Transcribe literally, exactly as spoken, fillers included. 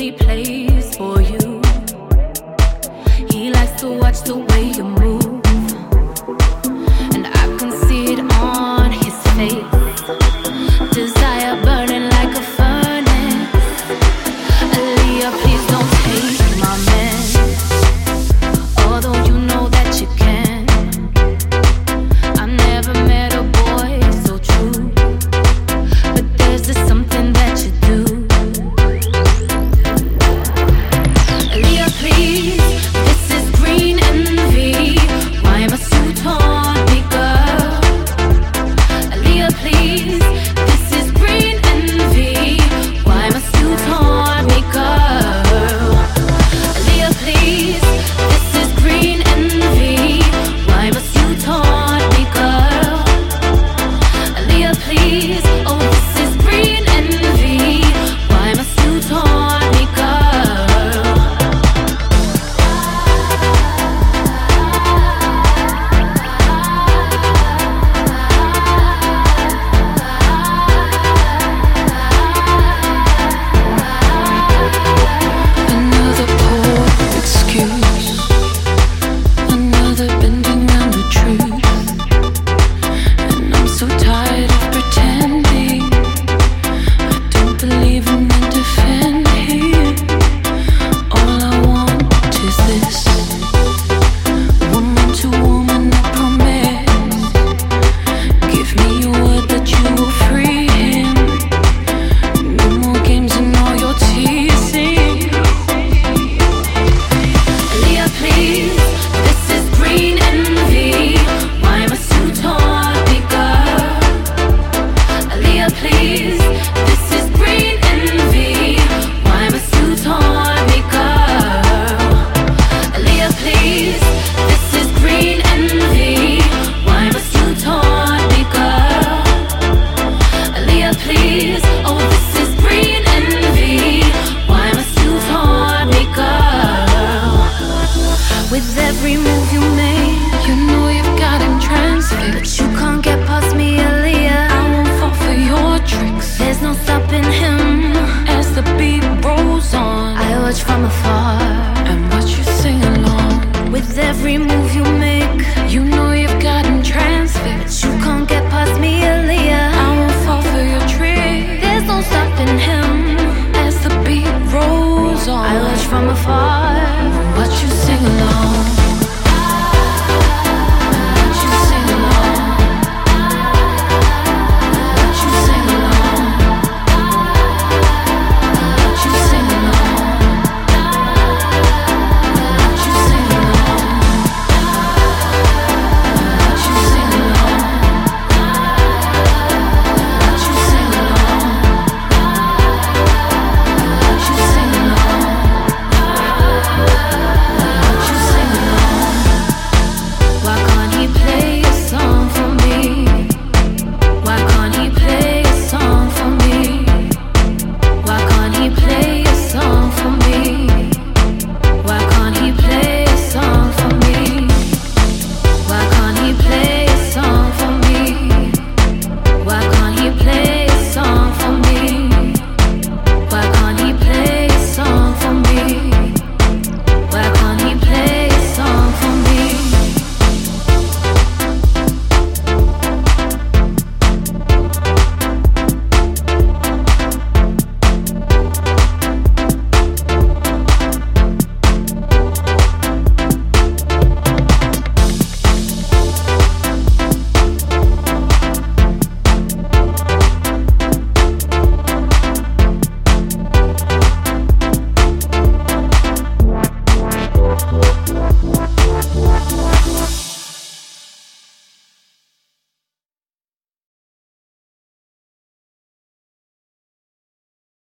he plays for you. He likes to watch the way you move, and I can see it on his face. Desire burning like a furnace. Aaliyah, please don't take my man, although you know that you can. I never met a boy so true, but there's just something that you do. Aaliyah, please, this is green envy. Why must you taunt me, girl? Aaliyah, please, this is green envy. Why must you taunt me, girl? Aaliyah, please, this is green envy. Why must you taunt me, girl? Aaliyah, please, oh, this is green envy. Why must you taunt me, girl? Another poor excuse, another bending on the truth, and I'm so tired of pretending. I don't believe in the defending. All I want is this, woman to woman, I promise. Give me your word that you will free him. No more games and all your teasing. Aaliyah, please, this is green envy. Why must you taunt me, girl? Aaliyah, please, this is green envy. Why must you taunt me, girl? Aaliyah, please, this is green envy. Why must you taunt me, girl? Aaliyah, please, oh, this